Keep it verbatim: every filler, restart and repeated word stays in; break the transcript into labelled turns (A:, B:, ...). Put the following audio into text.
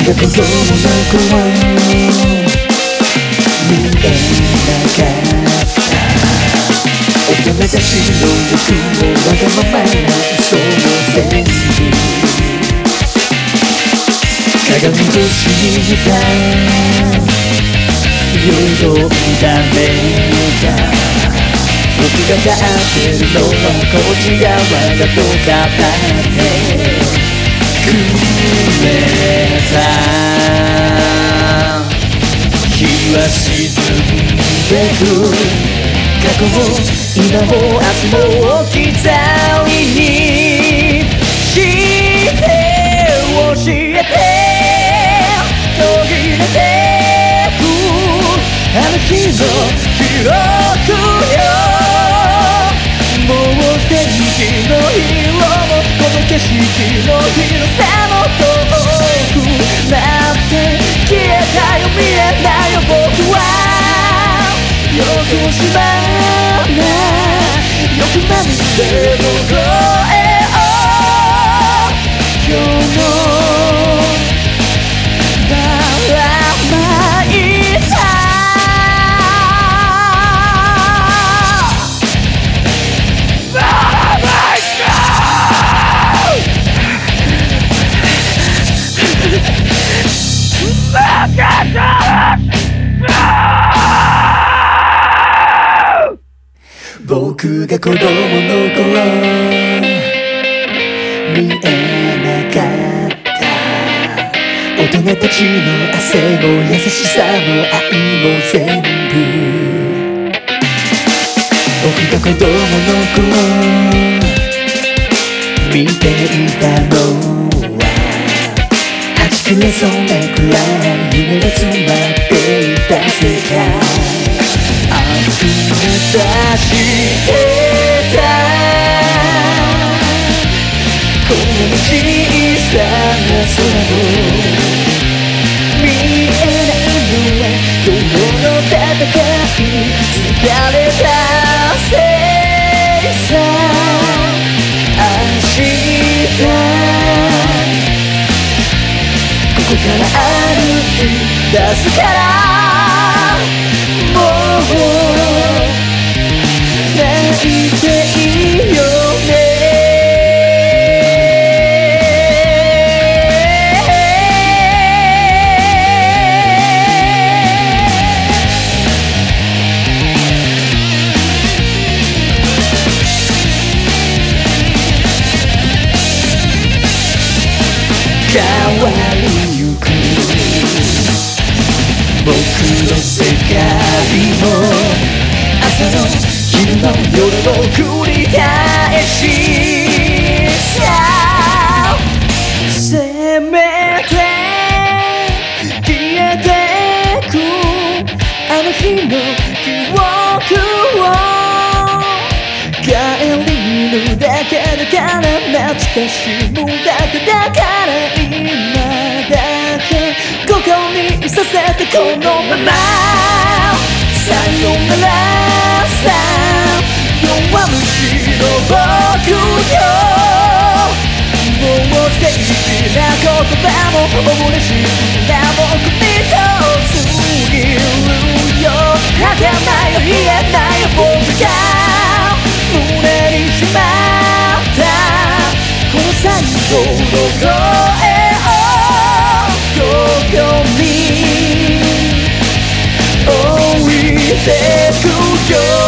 A: が子供の頃見えなかった大人たちの欲もわがままな嘘の全部鏡越しに見た夜をダメだ僕が立ってるのはこっち側だとかってくれた日は沈んでく過去も今も明日も置き去りにして教えて途切れてくあの日の記憶よもう天気の色もこの景色の広さも遠くなって消えたよ見えないよ僕はよくしまうなよくまみての声を今日のばらまいた僕が子供の頃見えなかった大人たちの汗も優しさも愛も全部僕が子供の頃見ていたのははち切れそうなくらい夢が詰まっていた世界溢れ出してたこの小さな空も見えないのは今日の戦い疲れたせいさ明日ここから歩き出すからもう泣いていいよね変わりゆく僕の世界も朝の昼の夜の繰り返しさせめて消えてくあの日の記憶を帰りぬだけだから懐かしむだけだから今だけここにいさせてこのままさよならさ弱虫の僕よもう正直な言葉も嬉しいな僕に遠すぎるよ儚よ言えないよ僕が胸にしまったこの最後の声をここに置いてくよ